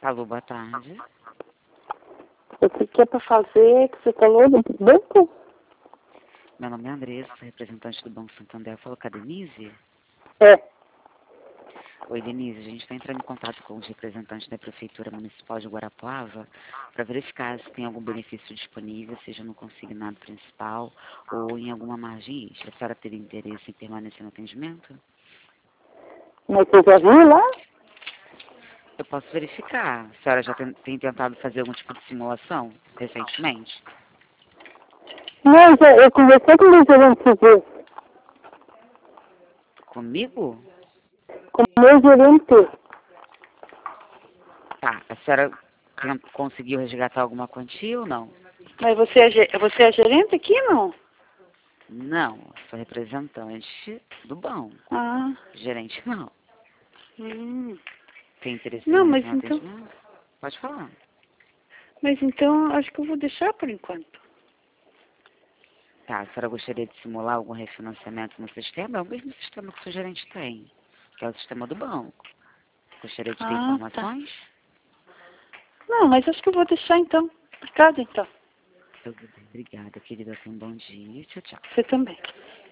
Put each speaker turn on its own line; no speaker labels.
Alô, boa tarde.
O que é para fazer que você falou do banco?
Meu nome é Andressa, representante do Banco Santander. Falou com a Denise?
É.
Oi, Denise. A gente está entrando em contato com os representantes da Prefeitura Municipal de Guarapuava para verificar se tem algum benefício disponível, seja no consignado principal ou em alguma margem extra. A senhora teria interesse em permanecer no atendimento?
Mas você já viu lá?
Eu posso verificar. A senhora já tem tentado fazer algum tipo de simulação recentemente?
Não, eu conversei com o meu gerente civil.
Comigo?
Com o meu gerente.
Tá. A senhora conseguiu resgatar alguma quantia ou não?
Mas você é gerente aqui, não?
Não, sou representante do banco.
Ah.
Gerente não.
Hum.
Tem interesse em
Não,
permanecer
mas
no
então...
atendimento? Pode falar.
Mas então, acho que eu vou deixar por enquanto.
Tá, a senhora gostaria de simular algum refinanciamento no sistema? É o mesmo sistema que o seu gerente tem, que é o sistema do banco. Gostaria de ter
Ah, tá.
informações?
Não, mas acho que eu vou deixar então. Obrigada, então.
Tudo bem, obrigada, querida. Tenha um bom dia. Tchau, tchau.
Você também.